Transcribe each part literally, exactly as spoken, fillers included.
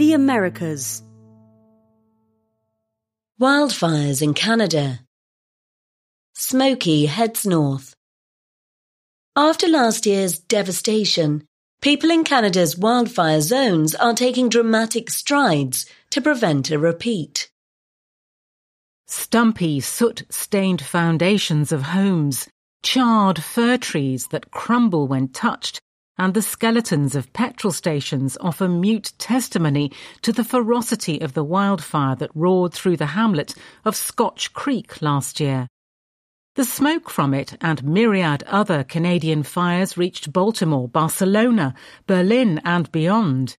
The Americas. Wildfires in Canada. Smokey heads north. After last year's devastation, people in Canada's wildfire zones are taking dramatic strides to prevent a repeat. Stumpy, soot-stained foundations of homes, charred fir trees that crumble when touched, and the skeletons of petrol stations offer mute testimony to the ferocity of the wildfire that roared through the hamlet of Scotch Creek last year. The smoke from it and myriad other Canadian fires reached Baltimore, Barcelona, Berlin and beyond.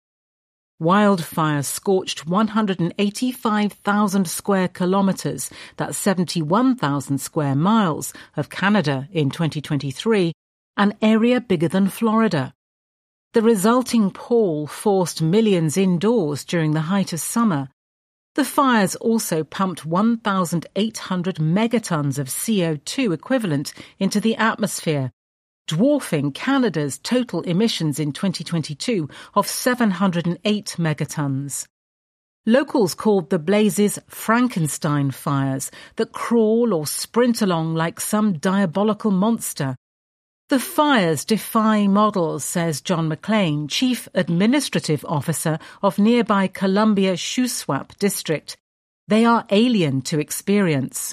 Wildfires scorched one hundred eighty-five thousand square kilometres, that's seventy-one thousand square miles, of Canada in twenty twenty-three, an area bigger than Florida. The resulting pall forced millions indoors during the height of summer. The fires also pumped one thousand eight hundred megatons of C O two equivalent into the atmosphere, dwarfing Canada's total emissions in twenty twenty-two of seven hundred eight megatons. Locals called the blazes Frankenstein fires that crawl or sprint along like some diabolical monster. The fires defy models, says John McLean, Chief Administrative Officer of nearby Columbia Shuswap District. They are alien to experience.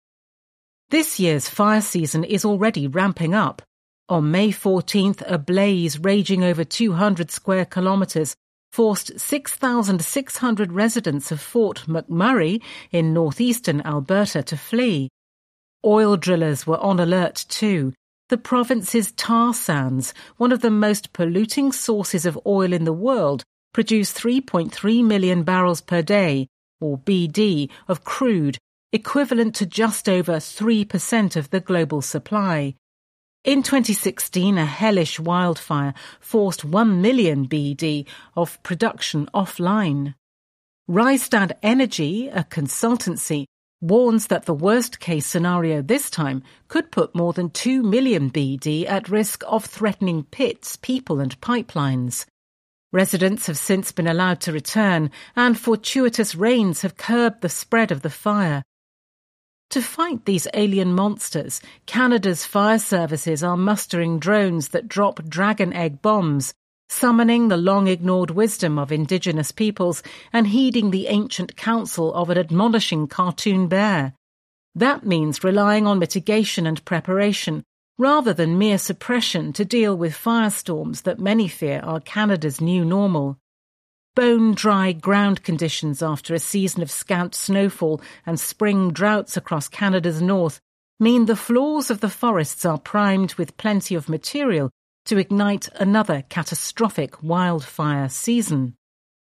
This year's fire season is already ramping up. On May fourteenth, a blaze raging over two hundred square kilometres forced six thousand six hundred residents of Fort McMurray in northeastern Alberta to flee. Oil drillers were on alert too. The province's tar sands, one of the most polluting sources of oil in the world, produce three point three million barrels per day, or B D, of crude, equivalent to just over three percent of the global supply. In twenty sixteen, a hellish wildfire forced one million B D of production offline. Rystad Energy, a consultancy, warns that the worst-case scenario this time could put more than two million B D at risk of threatening pits, people and pipelines. Residents have since been allowed to return, and fortuitous rains have curbed the spread of the fire. To fight these alien monsters, Canada's fire services are mustering drones that drop dragon egg bombs, summoning the long-ignored wisdom of Indigenous peoples and heeding the ancient counsel of an admonishing cartoon bear. That means relying on mitigation and preparation, rather than mere suppression to deal with firestorms that many fear are Canada's new normal. Bone-dry ground conditions after a season of scant snowfall and spring droughts across Canada's north mean the floors of the forests are primed with plenty of material to ignite another catastrophic wildfire season.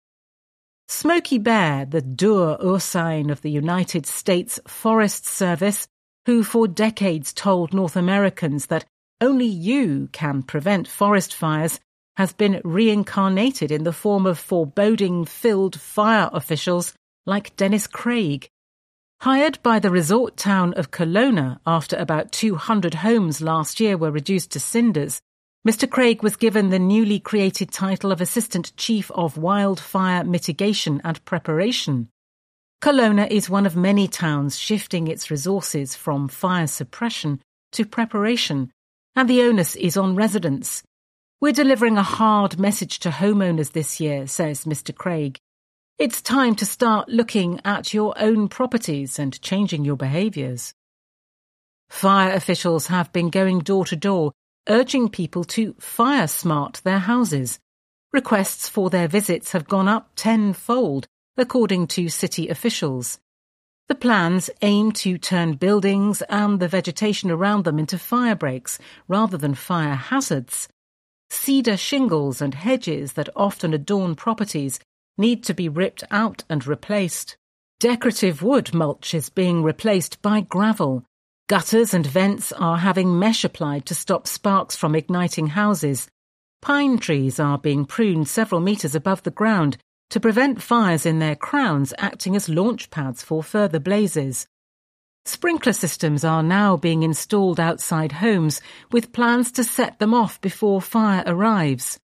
Smokey Bear, the Dur Ursine of the United States Forest Service, who for decades told North Americans that only you can prevent forest fires, has been reincarnated in the form of foreboding-filled fire officials like Dennis Craig. Hired by the resort town of Kelowna after about two hundred homes last year were reduced to cinders, Mister Craig was given the newly created title of Assistant Chief of Wildfire Mitigation and Preparation. Kelowna is one of many towns shifting its resources from fire suppression to preparation, and the onus is on residents. We're delivering a hard message to homeowners this year, says Mister Craig. It's time to start looking at your own properties and changing your behaviours. Fire officials have been going door to door, urging people to fire-smart their houses. Requests for their visits have gone up tenfold, according to city officials. The plans aim to turn buildings and the vegetation around them into fire breaks rather than fire hazards. Cedar shingles and hedges that often adorn properties need to be ripped out and replaced. Decorative wood mulch is being replaced by gravel. Gutters and vents are having mesh applied to stop sparks from igniting houses. Pine trees are being pruned several metres above the ground to prevent fires in their crowns acting as launch pads for further blazes. Sprinkler systems are now being installed outside homes with plans to set them off before fire arrives.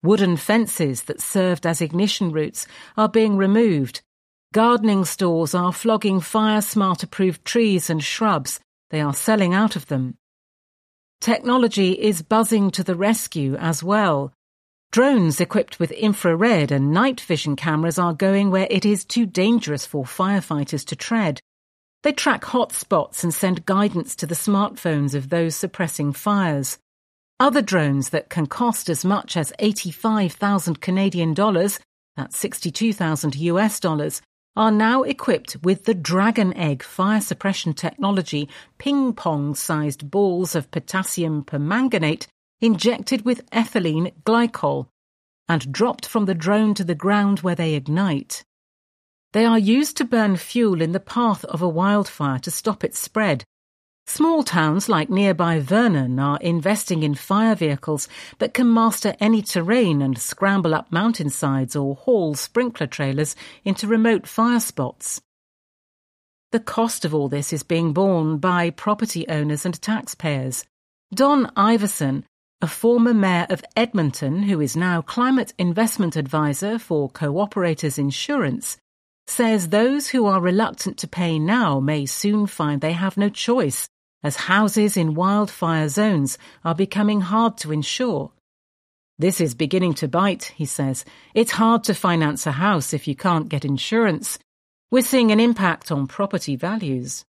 Wooden fences that served as ignition routes are being removed. Gardening stores are flogging fire-smart-approved trees and shrubs. They are selling out of them. Technology is buzzing to the rescue as well. Drones equipped with infrared and night vision cameras are going where it is too dangerous for firefighters to tread. They track hotspots and send guidance to the smartphones of those suppressing fires. Other drones that can cost as much as eighty-five thousand Canadian dollars, that's sixty-two thousand U S dollars, are now equipped with the Dragon Egg fire suppression technology, ping-pong-sized balls of potassium permanganate injected with ethylene glycol and dropped from the drone to the ground where they ignite. They are used to burn fuel in the path of a wildfire to stop its spread. Small towns like nearby Vernon are investing in fire vehicles that can master any terrain and scramble up mountainsides or haul sprinkler trailers into remote fire spots. The cost of all this is being borne by property owners and taxpayers. Don Iverson, a former mayor of Edmonton who is now climate investment advisor for Cooperators Insurance, says those who are reluctant to pay now may soon find they have no choice, as houses in wildfire zones are becoming hard to insure. This is beginning to bite, he says. It's hard to finance a house if you can't get insurance. We're seeing an impact on property values.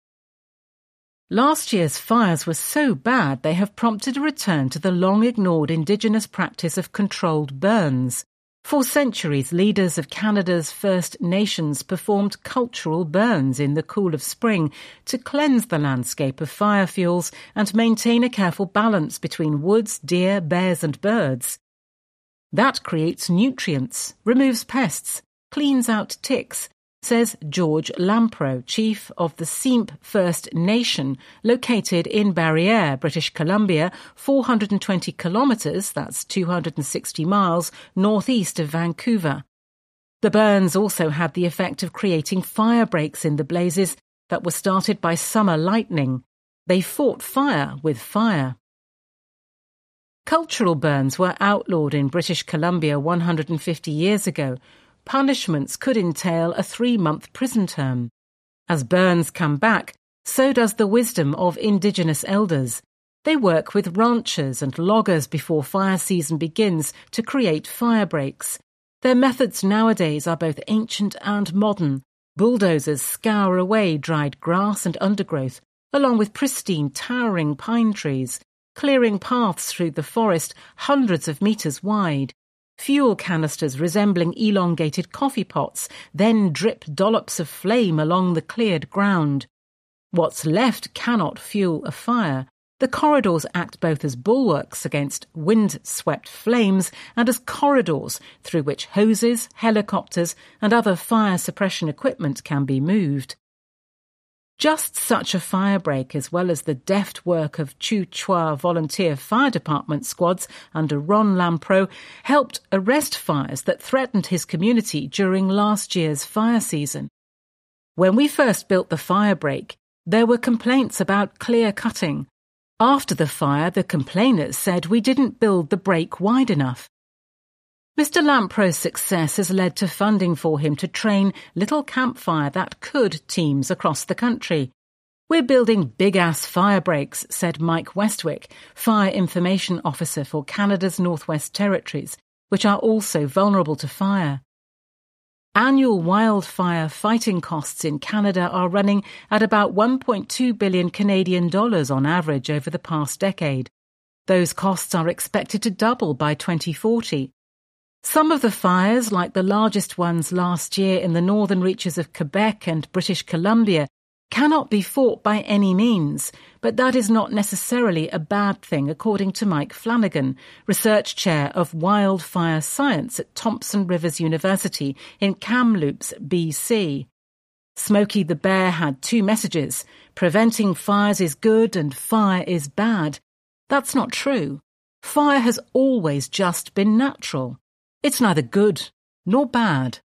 Last year's fires were so bad they have prompted a return to the long-ignored Indigenous practice of controlled burns. For centuries, leaders of Canada's First Nations performed cultural burns in the cool of spring to cleanse the landscape of fire fuels and maintain a careful balance between woods, deer, bears and birds. That creates nutrients, removes pests, cleans out ticks, says George Lampro, chief of the Seamp First Nation, located in Barriere, British Columbia, four hundred twenty kilometres, that's two hundred sixty miles, northeast of Vancouver. The burns also had the effect of creating fire breaks in the blazes that were started by summer lightning. They fought fire with fire. Cultural burns were outlawed in British Columbia one hundred fifty years ago. Punishments could entail a three-month prison term. As burns come back, so does the wisdom of Indigenous elders. They work with ranchers and loggers before fire season begins to create fire breaks. Their methods nowadays are both ancient and modern. Bulldozers scour away dried grass and undergrowth, along with pristine, towering pine trees, clearing paths through the forest hundreds of metres wide. Fuel canisters resembling elongated coffee pots then drip dollops of flame along the cleared ground. What's left cannot fuel a fire. The corridors act both as bulwarks against wind-swept flames and as corridors through which hoses, helicopters and other fire suppression equipment can be moved. Just such a firebreak, as well as the deft work of Choo Chua volunteer fire department squads under Ron Lampro, helped arrest fires that threatened his community during last year's fire season. When we first built the firebreak, there were complaints about clear cutting. After the fire, the complainers said we didn't build the break wide enough. Mister Lampro's success has led to funding for him to train Little Campfire That Could teams across the country. We're building big-ass fire breaks, said Mike Westwick, Fire Information Officer for Canada's Northwest Territories, which are also vulnerable to fire. Annual wildfire fighting costs in Canada are running at about one point two billion Canadian dollars on average over the past decade. Those costs are expected to double by twenty forty. Some of the fires, like the largest ones last year in the northern reaches of Quebec and British Columbia, cannot be fought by any means, but that is not necessarily a bad thing, according to Mike Flanagan, Research Chair of Wildfire Science at Thompson Rivers University in Kamloops, B C. Smokey the Bear had two messages: preventing fires is good and fire is bad. That's not true. Fire has always just been natural. It's neither good nor bad.